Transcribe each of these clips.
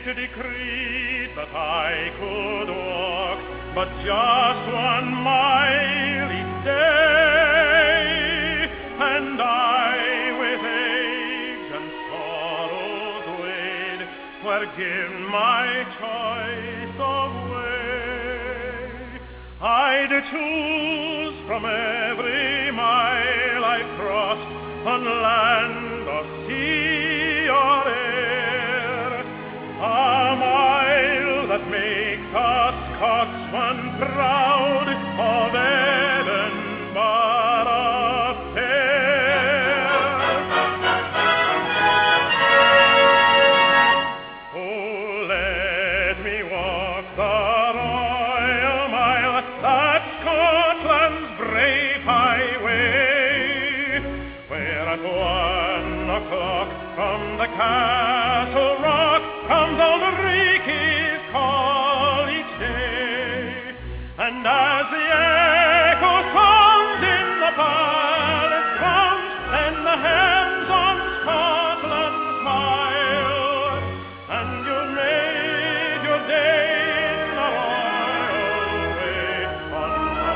decreed that I could walk but just 1 mile each day, and I with age and sorrows weighed, were given my choice of way. I'd choose from every mile I crossed on land or sea or air, a mile that makes a Scotsman proud of Edinburgh fair. Oh, let me walk the Royal Mile, that Scotland's brave highway, where at 1 o'clock from the Castle Rock comes Ulrice's call each day, and as the echo sounds in the palace grounds, then the helms on Scotland smile, and you've made your day in the royal way, on the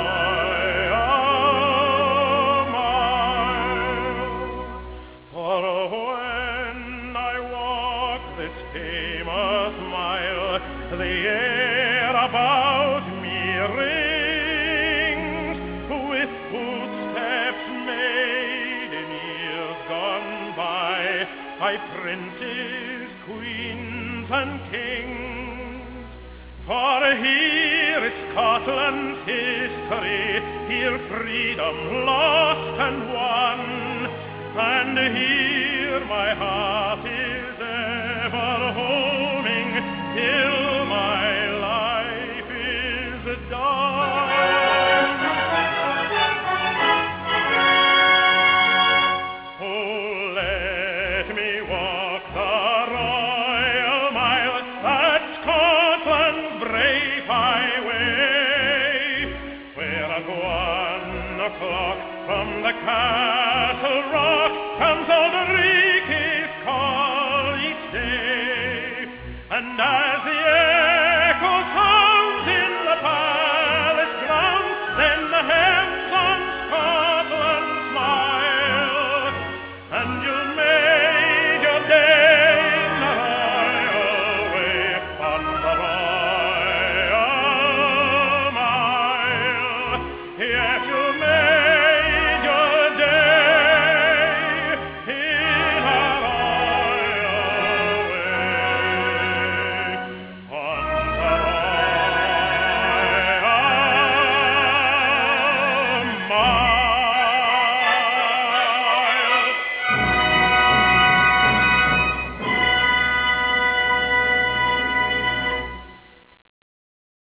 Royal Mile. For when I walk this famous mile, the air about me rings with footsteps made in years gone by princes, queens, and kings. For here is Scotland's history, here freedom lost and won, and here my heart is ever homing till my life is done. Oh, let me walk the Royal Mile, that Scotland's brave highway, where at 1 o'clock from the Castle Rock comes Ulrice's call each day, and as the